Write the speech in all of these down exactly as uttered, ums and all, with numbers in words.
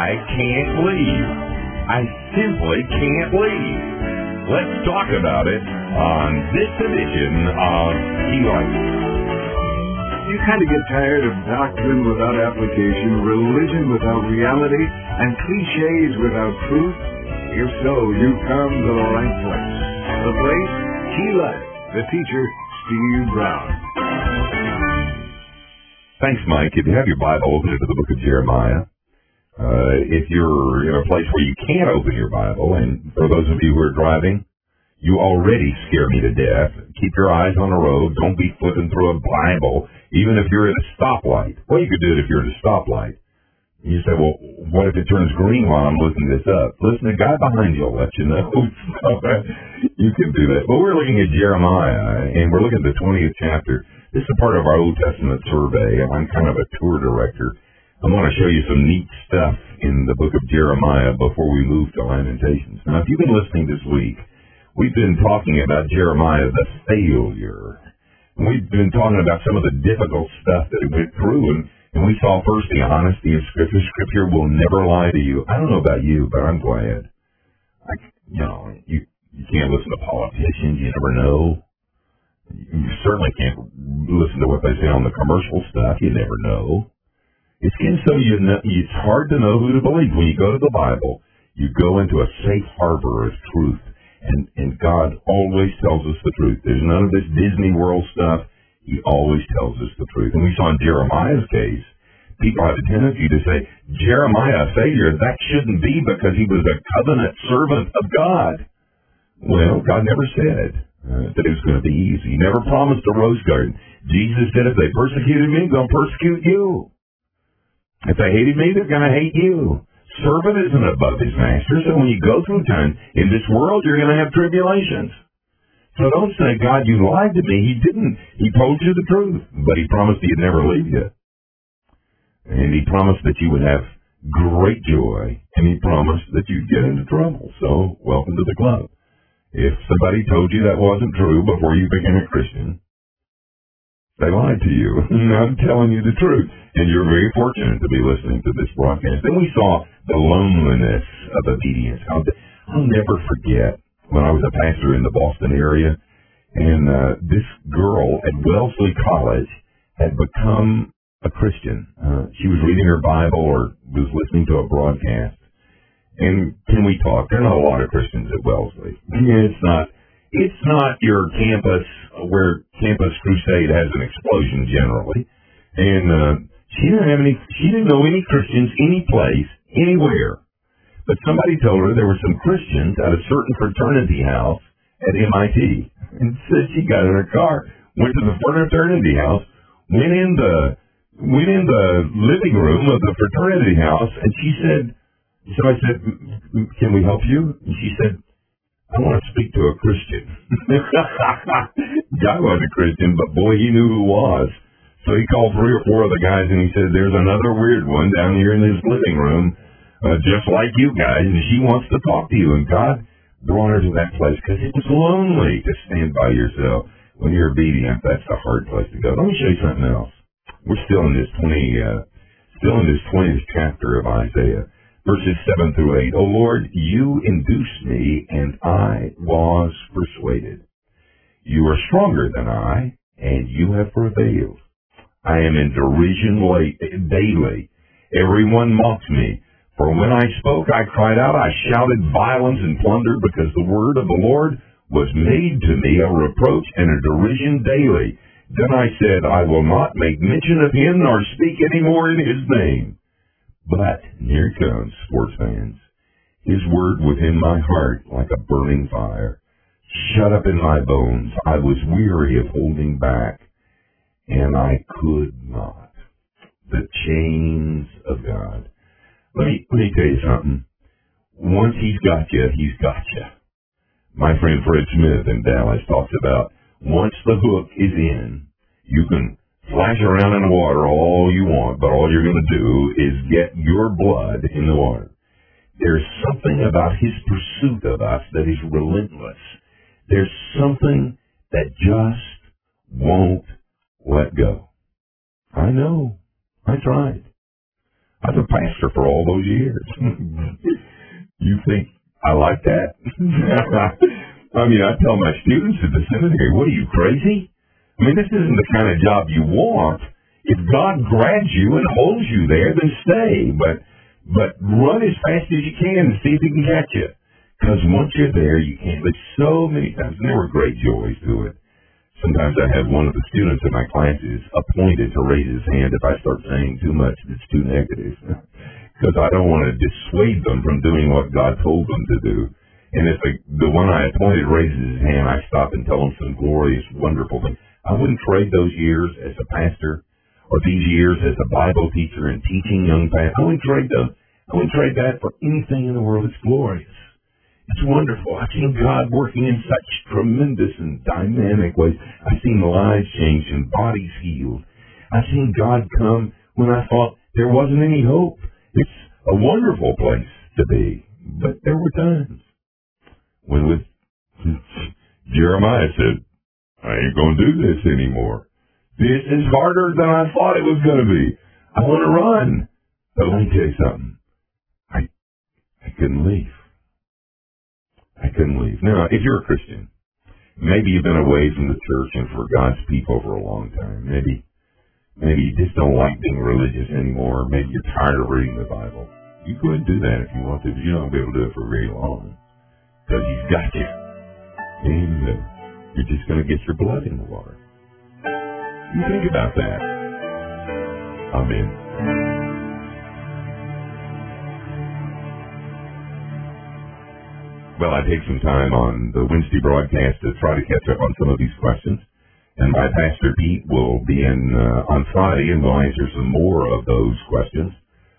I can't leave. I simply can't leave. Let's talk about it on this edition of Key Life. You kind of get tired of doctrine without application, religion without reality, and cliches without truth? If so, you come to the right place. The place, Key Life. The teacher, Steve Brown. Thanks, Mike. If you have your Bible, open it to the book of Jeremiah. Uh, if you're in a place where you can't open your Bible, and for those of you who are driving, you already scare me to death. Keep your eyes on the road. Don't be flipping through a Bible, even if you're at a stoplight. Well, you could do it if you're at a stoplight. You say, well, what if it turns green while I'm looking this up? Listen, the guy behind you will let you know. You can do that. But we're looking at Jeremiah, and we're looking at the twentieth chapter. This is a part of our Old Testament survey. I'm kind of a tour director. I want to show you some neat stuff in the book of Jeremiah before we move to Lamentations. Now, if you've been listening this week, we've been talking about Jeremiah, the failure. We've been talking about some of the difficult stuff that he went through, and, and we saw first the honesty of Scripture. Scripture will never lie to you. I don't know about you, but I'm glad. I, you know, you, you can't listen to politicians. You never know. You certainly can't listen to what they say on the commercial stuff. You never know. It's so you know, it's hard to know who to believe. When you go to the Bible, you go into a safe harbor of truth. And, and God always tells us the truth. There's none of this Disney World stuff. He always tells us the truth. And we saw in Jeremiah's case, people have a tendency to say, Jeremiah, a failure, that shouldn't be because he was a covenant servant of God. Well, God never said uh, that it was going to be easy. He never promised a rose garden. Jesus said, if they persecuted me, they'll persecute you. If they hated me, they're going to hate you. Servant isn't above his master, so when you go through time in this world, you're going to have tribulations. So don't say, God, you lied to me. He didn't. He told you the truth, but he promised he'd never leave you. And he promised that you would have great joy, and he promised that you'd get into trouble. So welcome to the club. If somebody told you that wasn't true before you became a Christian, they lied to you. I'm telling you the truth. And you're very fortunate to be listening to this broadcast. Then we saw the loneliness of obedience. I'll, I'll never forget when I was a pastor in the Boston area, and uh, this girl at Wellesley College had become a Christian. Uh, she was reading her Bible or was listening to a broadcast. And can we talk? There are not a lot of Christians at Wellesley. It's not. It's not your campus where Campus Crusade has an explosion generally. And uh, she didn't have any. She didn't know any Christians any place, anywhere. But somebody told her there were some Christians at a certain fraternity house at M I T, and said she got in her car, went to the fraternity house, went in the went in the living room of the fraternity house, and she said, so I said, can we help you? And she said, I want to speak to a Christian. Guy wasn't a Christian, but boy, he knew who was. So he called three or four of the guys, and he said, there's another weird one down here in this living room, uh, just like you guys, and she wants to talk to you. And God brought her to that place because it was lonely to stand by yourself. When you're obedient, that's a hard place to go. Let me show you something else. We're still in this twenty, uh, still in this twentieth chapter of Isaiah. Verses seven through eight. O Lord, you induced me, and I was persuaded. You are stronger than I, and you have prevailed. I am in derision late, daily. Everyone mocks me. For when I spoke, I cried out. I shouted violence and plunder, because the word of the Lord was made to me a reproach and a derision daily. Then I said, I will not make mention of him, nor speak any more in his name. But, and here it comes, sports fans, his word within my heart like a burning fire. Shut up in my bones. I was weary of holding back, and I could not. The chains of God. Let me, let me tell you something. Once he's got you, he's got you. My friend Fred Smith in Dallas talks about once the hook is in, you can flash around in the water all you want, but all you're going to do is get your blood in the water. There's something about his pursuit of us that is relentless. There's something that just won't let go. I know. I tried. I was a pastor for all those years. You think I like that? I mean, I tell my students at the seminary, what are you, crazy? I mean, this isn't the kind of job you want. If God grabs you and holds you there, then stay. But but run as fast as you can and see if he can catch you. Because once you're there, you can't. But so many times, and there were great joys to it. Sometimes I have one of the students in my classes appointed to raise his hand if I start saying too much that's too negative. Because I don't want to dissuade them from doing what God told them to do. And if the, the one I appointed raises his hand, I stop and tell him some glorious, wonderful thing. I wouldn't trade those years as a pastor or these years as a Bible teacher and teaching young pastors. I wouldn't trade those. I wouldn't trade that for anything in the world. It's glorious. It's wonderful. I've seen God working in such tremendous and dynamic ways. I've seen lives changed and bodies healed. I've seen God come when I thought there wasn't any hope. It's a wonderful place to be. But there were times when with Jeremiah said, I ain't going to do this anymore. This is harder than I thought it was going to be. I want to run. But let me tell you something. I, I couldn't leave. I couldn't leave. Now, if you're a Christian, maybe you've been away from the church and for God's people for a long time. Maybe maybe you just don't like being religious anymore. Maybe you're tired of reading the Bible. You go ahead and do that if you want to, but you're not going to be able to do it for very long. Because he's got you. And uh, you're just going to get your blood in the water. You think about that. Amen. Well, I take some time on the Wednesday broadcast to try to catch up on some of these questions. And my Pastor Pete will be in uh, on Friday, and we'll answer some more of those questions.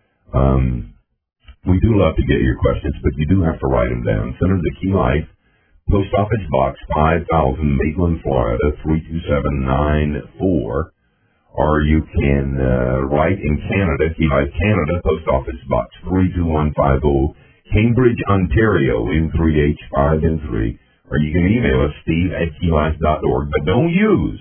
Um, we do love to get your questions, but you do have to write them down. Send them to Key Life, Post Office Box five thousand, Maitland, Florida, three two seven nine four. Or you can uh, write in Canada, Key Life, Canada, Post Office Box three two one five zero. Cambridge, Ontario, in three H five and three, or you can email us, steve at keylife dot org. But don't use,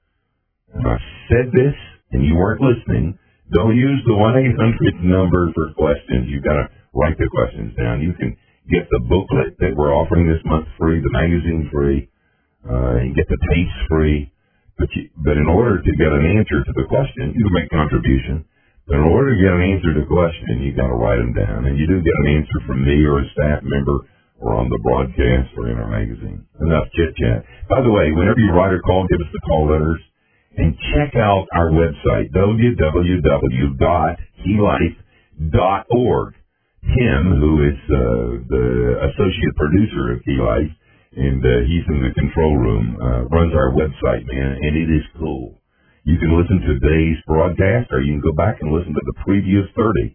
and I said this, and you weren't listening, don't use the one eight hundred number for questions. You've got to write the questions down. You can get the booklet that we're offering this month free, the magazine free, uh, and get the tapes free. But, you, but in order to get an answer to the question, you can make a contribution. But in order to get an answer to the question, you got to write them down. And you do get an answer from me or a staff member or on the broadcast or in our magazine. Enough chit-chat. By the way, whenever you write or call, give us the call letters. And check out our website, w w w dot key life dot org. Tim, who is uh, the associate producer of Key Life, and uh, he's in the control room, uh, runs our website, man, and it is cool. You can listen to today's broadcast, or you can go back and listen to the previous thirty.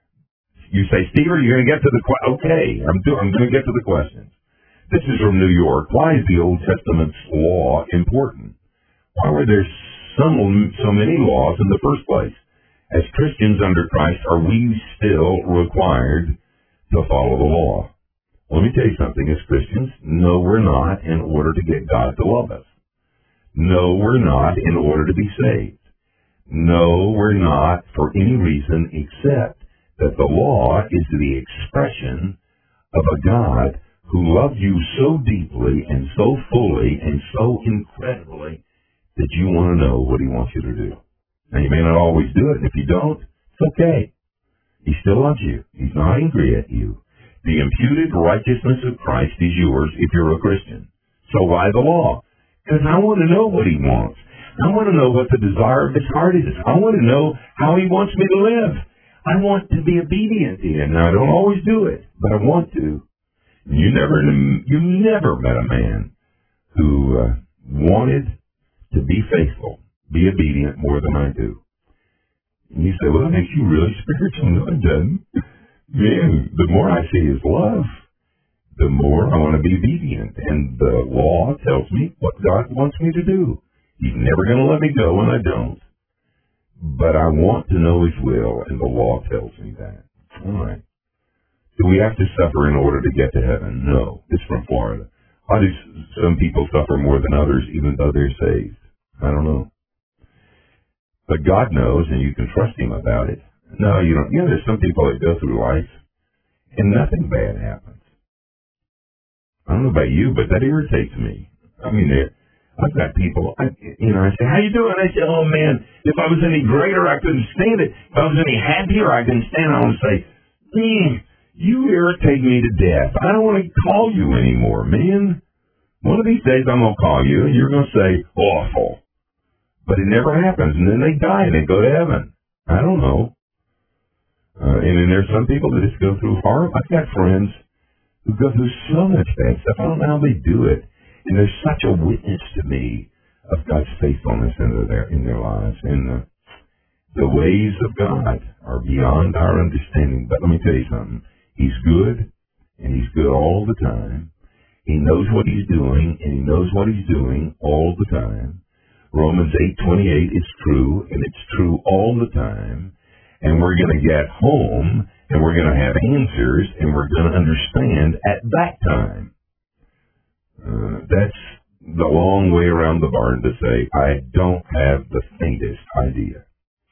You say, Steve, are you going to get to the question? Okay, I'm, do- I'm going to get to the questions. This is from New York. Why is the Old Testament's law important? Why were there so, so many laws in the first place? As Christians under Christ, are we still required to follow the law? Let me tell you something. As Christians, no, we're not in order to get God to love us. No, we're not in order to be saved. No, we're not for any reason except that the law is the expression of a God who loves you so deeply and so fully and so incredibly that you want to know what he wants you to do. Now, you may not always do it, and if you don't, it's okay. He still loves you. He's not angry at you. The imputed righteousness of Christ is yours if you're a Christian. So why the law? Because I want to know what he wants. I want to know what the desire of his heart is. I want to know how he wants me to live. I want to be obedient to him. Now, I don't always do it, but I want to. You never, you never met a man who uh, wanted to be faithful, be obedient more than I do. And you say, well, that makes you really spiritual. No, it doesn't. Man, the more I see his love, the more I want to be obedient. And the law tells me what God wants me to do. He's never going to let me go when I don't. But I want to know his will, and the law tells me that. All right. Do we have to suffer in order to get to heaven? No. It's from Florida. Why do some people suffer more than others, even though they're saved? I don't know. But God knows, and you can trust him about it. No, you don't. You know, there's some people that go through life and nothing bad happens. I don't know about you, but that irritates me. I mean, I've got people, I, you know, I say, how you doing? I say, oh, man, if I was any greater, I couldn't stand it. If I was any happier, I couldn't stand it. I would say, man, you irritate me to death. I don't want to call you anymore, man. One of these days I'm going to call you, and you're going to say, awful. But it never happens, and then they die and they go to heaven. I don't know. Uh, and then there's some people that just go through horrible. I've got friends who go through so much bad stuff. I don't know how they do it. And there's such a witness to me of God's faithfulness in their, in their lives. And uh, the ways of God are beyond our understanding. But let me tell you something. He's good, and he's good all the time. He knows what he's doing, and he knows what he's doing all the time. Romans eight twenty-eight is true, and it's true all the time. And we're going to get home, and we're going to have answers, and we're going to understand at that time. Uh, that's the long way around the barn to say, I don't have the faintest idea.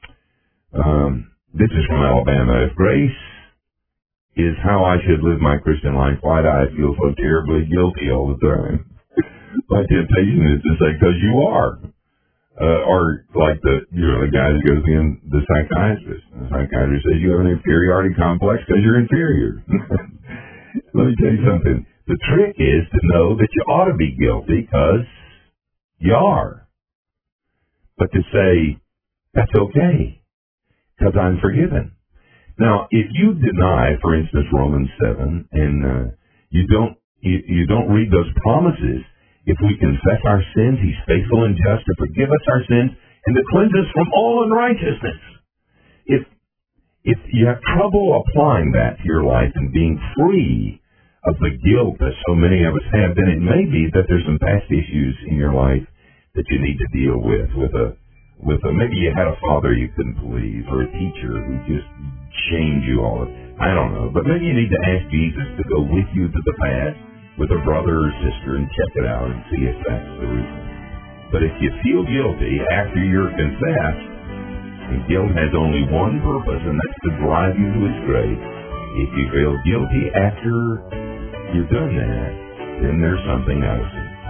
Um, this is from Alabama. If grace is how I should live my Christian life, why do I feel so terribly guilty all the time? My temptation is to say, because you are. Uh, or like the, you know, the guy that goes in, the psychiatrist. The psychiatrist says you have an inferiority complex because you're inferior. Let me tell you something. The trick is to know that you ought to be guilty because you are. But to say, that's okay, because I'm forgiven. Now, if you deny, for instance, Romans seven, and uh, you don't you, you don't read those promises, if we confess our sins, he's faithful and just to forgive us our sins and to cleanse us from all unrighteousness. If if you have trouble applying that to your life and being free of the guilt that so many of us have, then it may be that there's some past issues in your life that you need to deal with. With a with a maybe you had a father you couldn't please, or a teacher who just shamed you all. I don't know, but maybe you need to ask Jesus to go with you to the past with a brother or sister and check it out and see if that's the reason. But if you feel guilty after you're confessed, and guilt has only one purpose, and that's to drive you to his grave. If you feel guilty after you've done that, then there's something else.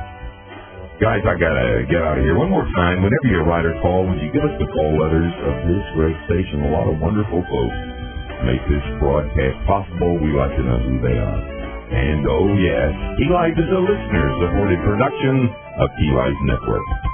Guys, I gotta get out of here. One more time, whenever you write or call, would you give us the call letters of this great station? A lot of wonderful folks make this broadcast possible. We like to know who they are. And, oh yes, Key Life is a listener-supported production of Key Life Network.